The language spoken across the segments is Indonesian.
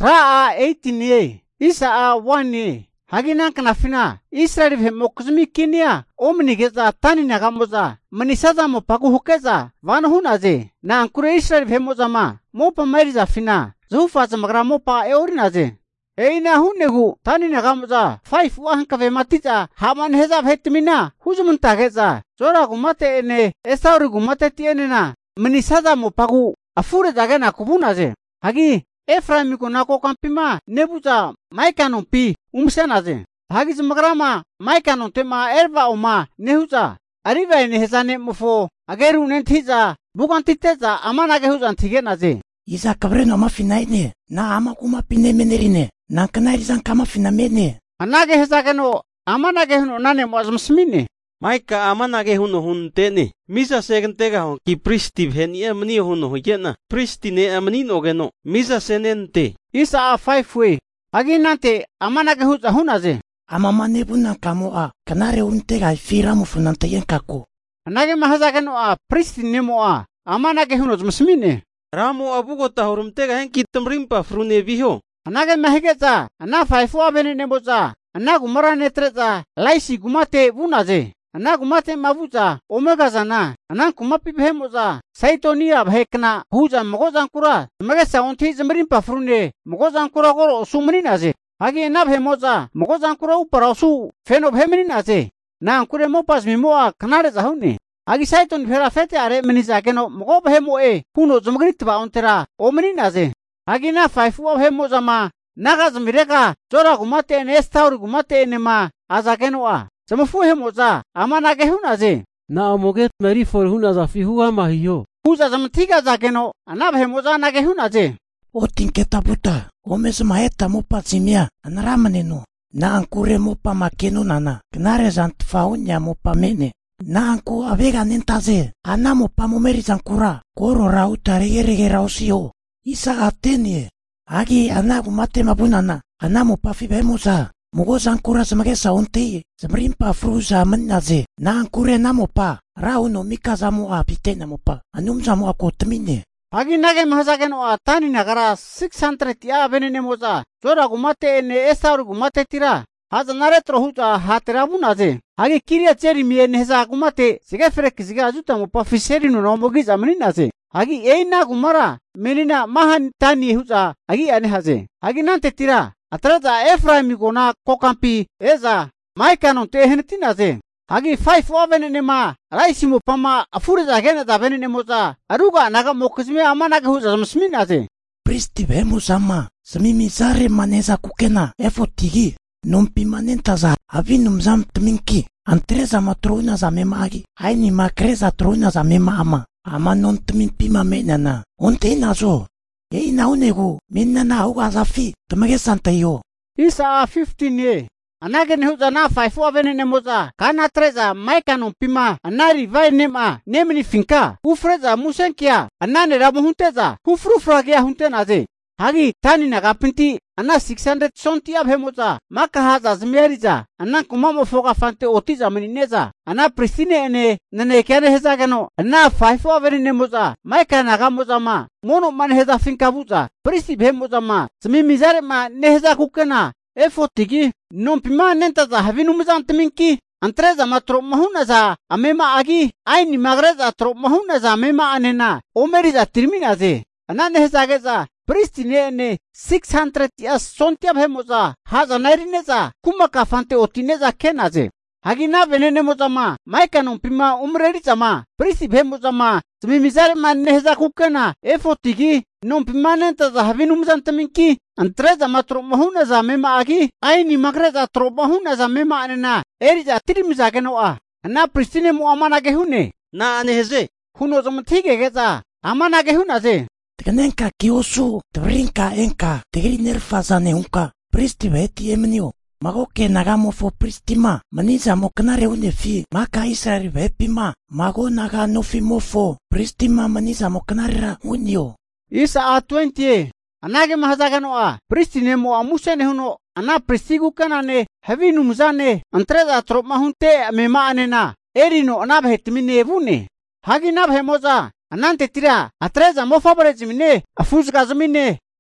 Traa 18 Isa 1 Hagina kanafina Israel mokzmi kinia omnigeza tani nagamoza manisaza mopaku hukeza vanhunaze na ankure Israel mozama mopa mariza fina zufaza magra mopa eurinaze eina hunegu tani nagamoza 5 wahankave matiza haman heza hetmina huzumuntageza zora gumate ene esauri gumate tienena manisaza mopaku afure dagena kubunaze hagi Efraim nako kampima nebuza maikanon pi umsenaze hagi zmagrama maikanon tema erva oma nehuza ariva ene hezane mufo ageru nentiza bukan titeza amanage huzan tigenaze Isa kabreno mafinaine na ama kuma pine menerine na kanari zan kama finamene anage hezageno amanage huno nane mwazmsmine Maika amanage huno huntene misa segentega hon ki pristi bheni amni huno hoyena pristi ne amni nogeno misa senente Isa 5 hagi nante amanage huza hunaze ama manebuna kamo a kanare untega fira mufunante yenkako anage mahazageno pristi nemo amanage huno zmsmine Ramo abugo tahurumtega hen kitamrimpa frune viho anage mahegeza ana 5 bene neboza ana gumara netreza laisi gumate bunaze ana gumate mavuza omega zana ana kumapi behemoza saitonia bhekna huza mogozan kura magesa onti zmrin pafrune mogozan kura goro sumrinaze hagi na behemoza mogozan kura uparasu feno bhemininaze na ankure mopas mimoa kanare zahune hagi saiton phera fete are meniza keno mogo behemo huno zmgritba ontera omrinaze hagi na 5 behemoza ma naga zmireka zora gumate ne estaur gumate ne ma azakeno Zamafu hemoza amanage hunaze na amoget meri for hunaza fi huwa mahiyo huza zamtiga zakeno anab hemoza nage hunaze otinketa buta omes maeta mopa simia anaramaneno na ankure mopa makeno nana knare zant faunya mopa mene na anku avega nentaze ana mopa momeri zankura koro rauta regere rausio isa atenie agi ana gumate mabunana ana mopa fi bemoza Mugo zankura semagesa onte semrimpa fruza menaze na ankure namopa rauno mikazamu apitena mopa anum zamu akotmine hagi nage mahazageno tani nagara 600 ya benene moza zora gumate ne esaur gumate tira haza naretro huza haterabunaze hagi kiria cheri miene heza gumate sigafrek ziga juta mopa fiseri no nomogi zamninaze hagi eina gumara menina mahan tani huza hagi ane haze hagi nante tira Atraza Efraim gona kokampi eza maikanon tehenitinaze hagi 5 benene ma raisimu pama afuriza gene da benene moza aruga naga mokizme amanaga huza smsminaze Pristi bemusama semimi zare maneza kukena efotigi nompi manentaza avinum zam tminki antreza matrona za memagi aini makreza trona za mema ama non tminpi mamenana onte nazo Eina unego minna na uga zafi tumage santayo Isa 15 anage ne huza na 5 benene moza kana treza maikanon pima anari vai nema nemni finka ufreza musenkia anane rabu hunteza ufrufragia huntenaze hagi tani nagapinti ana 600 sontia bhemoza maka haza zmiariza ana kumamo foga fante otiza menineza ana pristine ene nane kene heza gano ana 5 benene moza maika nagamoza ma mono man heza finka buza pristi bhemoza ma zmi mizare ma neheza kukena efotigi nompima nentaza havinumzan tminki antreza matro mahunaza amema agi aini magreza tro mahunaza amema anena omeriza tirminaze ana neheza geza Pristine ne 600 ya sontia bhemoza haza nairineza kumaka fante otineza kenaze hagina venene mozama maikanon pima umreriza ma pristi bhemoza ma zmimizare ma neheza kukena efotigi non pima nentaza havinumzan taminki antreza matro mahunaza mema agi aini magreza tro mahunaza mema anena eriza tirimiza genoa ana pristine mu amanage hune na aneheze huno zamtige geza amanage hunaze Tenenka kiosu, trinka enka, tegri nerfazane unka, pristi beti emnio. Mago ke nagamo fo pristima, maniza mo kanare unefi, maka Israel bepima, mago naga nofi mofo, pristima maniza mo kanare unio. Isa 20, anage mahazaganoa, pristine mo amusene huno, ana pristigu kanane, havinu muzane, antreza trop mahunte mema anena, erino anabhetmine evune, hagi nabhemoza, Anante tira atreza mo favorite mine afuzga zamine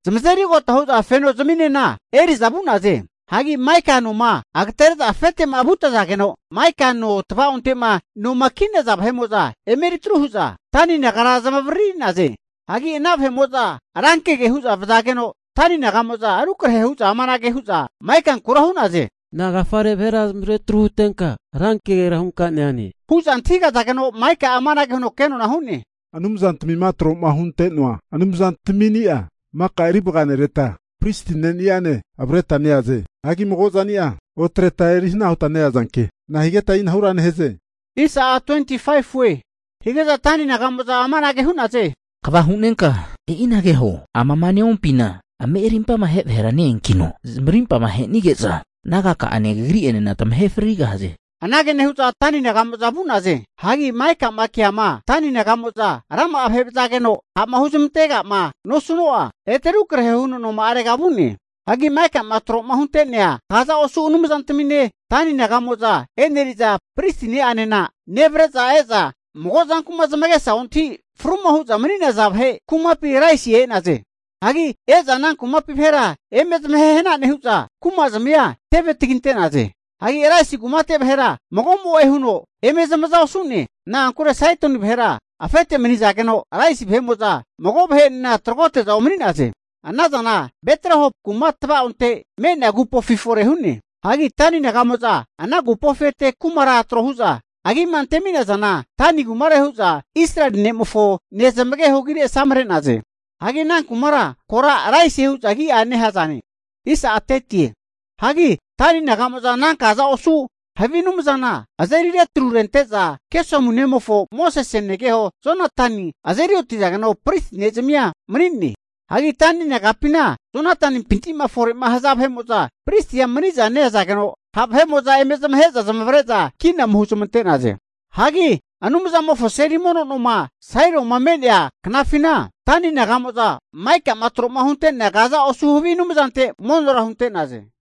Zemzeri go tahuza feno zeminena eri zabunaze. Hagi maikano ma agterza afete ma buta zageno maikano tva untema no makine za bhemoza emeritruhuza tani nagara zamavri naze. Hagi ina bhemoza ranke ge huza vzageno tani nagamoza arukre huza amana ge huza maikan kurahu naze. Nagafare vera retruhutenka ranke rahunka neani. Huza antiga zageno maika amana ge no keno na hunni. Anumzan tmimatro mahunte noa anumzan tminia maka eribgane reta pristinen iane abreta neaze. Hagi mogozania otreta erihna hutane azanke na higeta in huran heze. Isa 25 we higeza tani nagamoza amana ge hunaze. Kabahunenka inage ho amamane umpina ame erimpa mahe herane enkino zmrimpa mahe nigeza naga ka anegri enena tamhe friga haze. Anage nehuza tani nagamoza bunaze. Hagi maika makiama tani nagamoza rama abhebzageno hama huzumtega ma no sunoa eterukre hunu no maare gabuni. Hagi maika matro mahuntenea kaza osu unumzantimine tani nagamoza eneriza pristini anena nevreza eza mogozan kumazamagesa unti frumahuza menina zabhe kumapi raisi enaze. Hagi eza nan kumapi phera emezmehena nehuza kumazamia teve tigintenaze. Hagi raisi kumate phera mogomo ehuno emezamaza osune na ankure saitoni phera afete menizageno raisi bhemoza mogobhe na trogote za omeninaze. Anazana betra hop kumatva unte mena gupo fifore hunni. Hagi tani nagamoza ana gupo fete kumara trohuza. Hagi mantemina zana tani gumare huza Israel nemofo nezamage hogire samre naze. Hagi nan kumara kora raisi huza hagi ane hazani. Isa atetie. Hagi tani nagamoza nan kaza osu havinum zana azerire trurenteza keso munemofo Moses senegeho zonatani azeri utizagano prist nezemia mrinni. Hagi tani nagapina zonatani pintima fore mahazab hemoza pristia maniza nezagano hab hemoza emezam heza zamavreza kina muhusumtenaze. Hagi anumza mofo serimono noma sairo mamelia knafina tani nagamoza maika matro mahunte nagaza osuhuvinum zante monora huntenaze.